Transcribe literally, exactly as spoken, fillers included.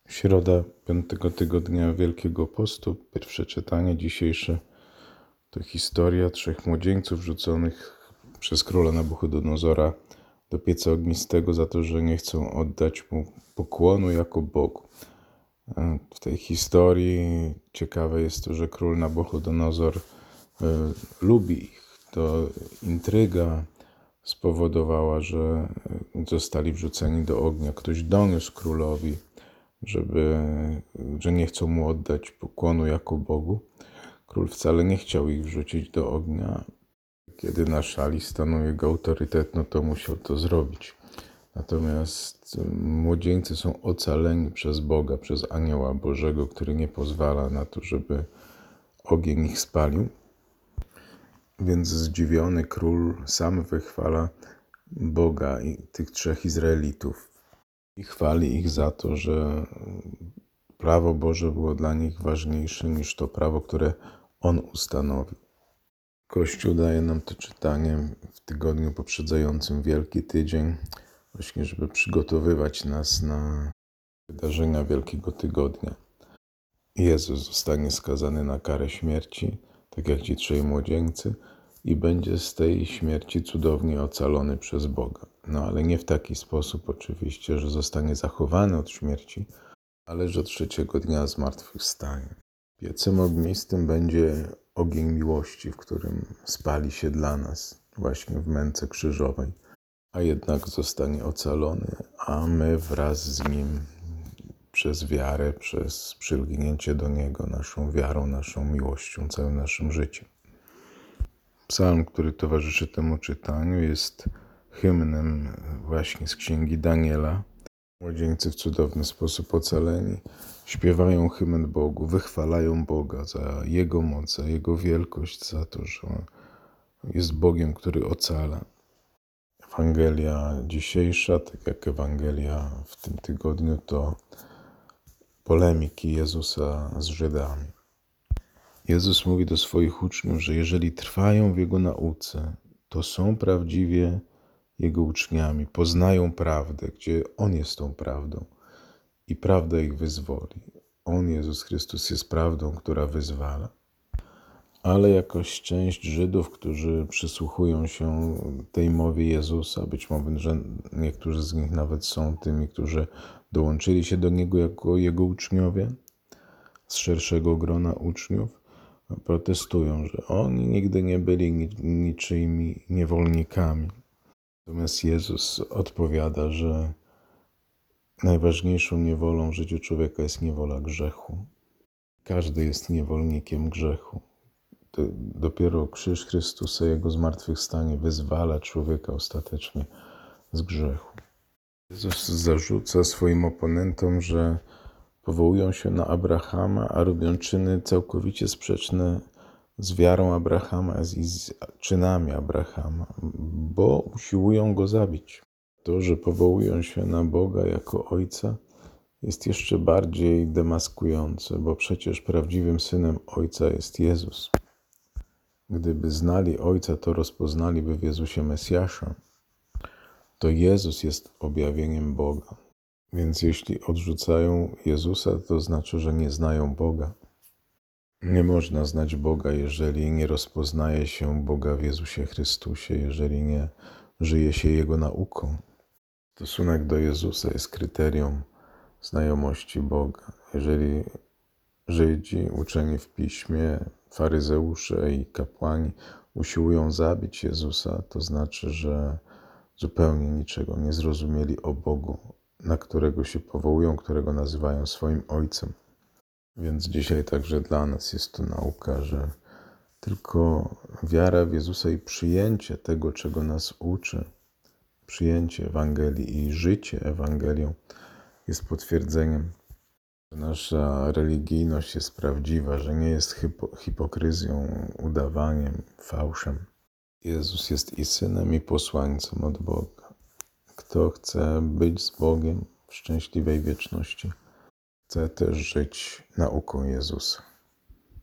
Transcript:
Środa piątego tygodnia Wielkiego Postu. Pierwsze czytanie dzisiejsze to historia trzech młodzieńców rzuconych przez króla Nabuchodonozora do pieca ognistego za to, że nie chcą oddać mu pokłonu jako Bogu. W tej historii ciekawe jest to, że król Nabuchodonozor y, lubi ich. To intryga spowodowała, że zostali wrzuceni do ognia. Ktoś doniósł królowi, żeby, że nie chcą mu oddać pokłonu jako Bogu. Król wcale nie chciał ich wrzucić do ognia. Kiedy na szali stanął jego autorytet, no to musiał to zrobić. Natomiast młodzieńcy są ocaleni przez Boga, przez anioła Bożego, który nie pozwala na to, żeby ogień ich spalił. Więc zdziwiony król sam wychwala Boga i tych trzech Izraelitów. I chwali ich za to, że prawo Boże było dla nich ważniejsze niż to prawo, które On ustanowił. Kościół daje nam to czytanie w tygodniu poprzedzającym Wielki Tydzień, właśnie żeby przygotowywać nas na wydarzenia Wielkiego Tygodnia. Jezus zostanie skazany na karę śmierci, tak jak ci trzej młodzieńcy, i będzie z tej śmierci cudownie ocalony przez Boga. No ale nie w taki sposób oczywiście, że zostanie zachowany od śmierci, ale że trzeciego dnia zmartwychwstanie. Piecem ognistym będzie ogień miłości, w którym spali się dla nas właśnie w męce krzyżowej, a jednak zostanie ocalony, a my wraz z Nim przez wiarę, przez przylgnięcie do Niego, naszą wiarą, naszą miłością, całym naszym życiem. Psalm, który towarzyszy temu czytaniu, jest hymnem właśnie z księgi Daniela. Młodzieńcy w cudowny sposób ocaleni śpiewają hymn Bogu, wychwalają Boga za Jego moc, za Jego wielkość, za to, że jest Bogiem, który ocala. Ewangelia dzisiejsza, tak jak Ewangelia w tym tygodniu, to polemiki Jezusa z Żydami. Jezus mówi do swoich uczniów, że jeżeli trwają w Jego nauce, to są prawdziwie Jego uczniami, poznają prawdę, gdzie On jest tą prawdą i prawda ich wyzwoli. On, Jezus Chrystus, jest prawdą, która wyzwala. Ale jakaś część Żydów, którzy przysłuchują się tej mowie Jezusa, być może, że niektórzy z nich nawet są tymi, którzy dołączyli się do Niego jako Jego uczniowie, z szerszego grona uczniów, protestują, że oni nigdy nie byli niczyimi niewolnikami. Natomiast Jezus odpowiada, że najważniejszą niewolą w życiu człowieka jest niewola grzechu. Każdy jest niewolnikiem grzechu. To dopiero krzyż Chrystusa, Jego zmartwychwstanie wyzwala człowieka ostatecznie z grzechu. Jezus zarzuca swoim oponentom, że powołują się na Abrahama, a robią czyny całkowicie sprzeczne z wiarą Abrahama i z czynami Abrahama, bo usiłują go zabić. To, że powołują się na Boga jako Ojca, jest jeszcze bardziej demaskujące, bo przecież prawdziwym Synem Ojca jest Jezus. Gdyby znali Ojca, to rozpoznaliby w Jezusie Mesjasza. To Jezus jest objawieniem Boga. Więc jeśli odrzucają Jezusa, to znaczy, że nie znają Boga. Nie można znać Boga, jeżeli nie rozpoznaje się Boga w Jezusie Chrystusie, jeżeli nie żyje się Jego nauką. Stosunek do Jezusa jest kryterium znajomości Boga. Jeżeli Żydzi, uczeni w Piśmie, faryzeusze i kapłani usiłują zabić Jezusa, to znaczy, że zupełnie niczego nie zrozumieli o Bogu, na którego się powołują, którego nazywają swoim Ojcem. Więc dzisiaj także dla nas jest to nauka, że tylko wiara w Jezusa i przyjęcie tego, czego nas uczy, przyjęcie Ewangelii i życie Ewangelią jest potwierdzeniem, że nasza religijność jest prawdziwa, że nie jest hipo- hipokryzją, udawaniem, fałszem. Jezus jest i Synem, i posłańcem od Boga. Kto chce być z Bogiem w szczęśliwej wieczności, chce też żyć nauką Jezusa.